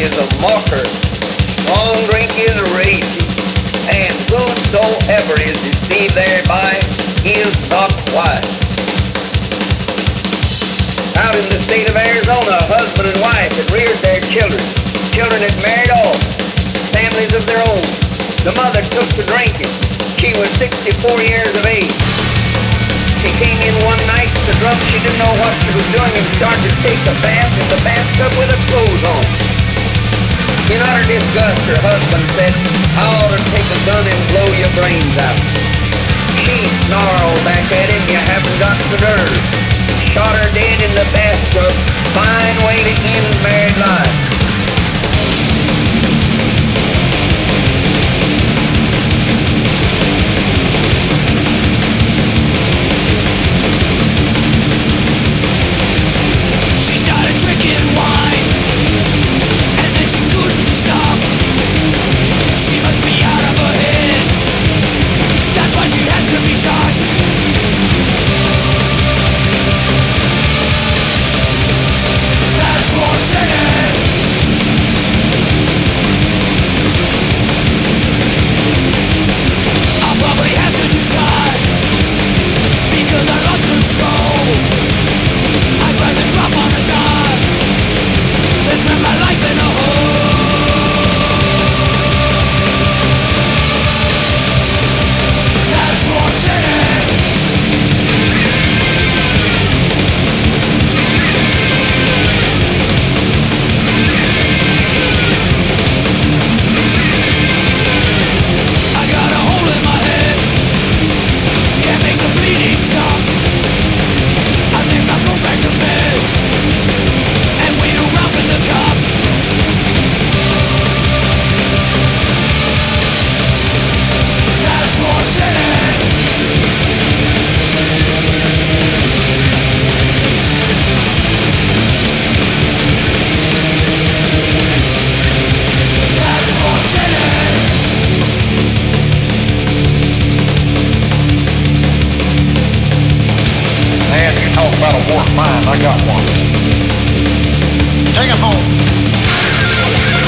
is a mocker. Strong drink is raging. And whosoever is deceived thereby is not wise. Out in the state of Arizona, a husband and wife had reared their children. Children had married off, families of their own. The mother took to drinking. She was 64 years of age. She came in one night so drunk she didn't know what she was doing and started to take a bath in the bathtub with her clothes on. In utter disgust, her husband said, "I ought to take a gun and blow your brains out." She snarled back at him, "You haven't got the nerve." Shot her dead in the bathtub. Fine way to end married life. She started drinking wine, and then she couldn't stop. She must be out of her head. That's why she has to be shot. That's what's in it. I'll probably have to do time because I lost control. I'd rather drop on a dime than spend my life in a hole. That's what's in it. I got a hole in my head, can't make the bleeding stop. I think I'll go back to bed and wait around for the cops. That's what's in it. That's what's in it. Man, you talk about a warped mind, I got one. Take it home.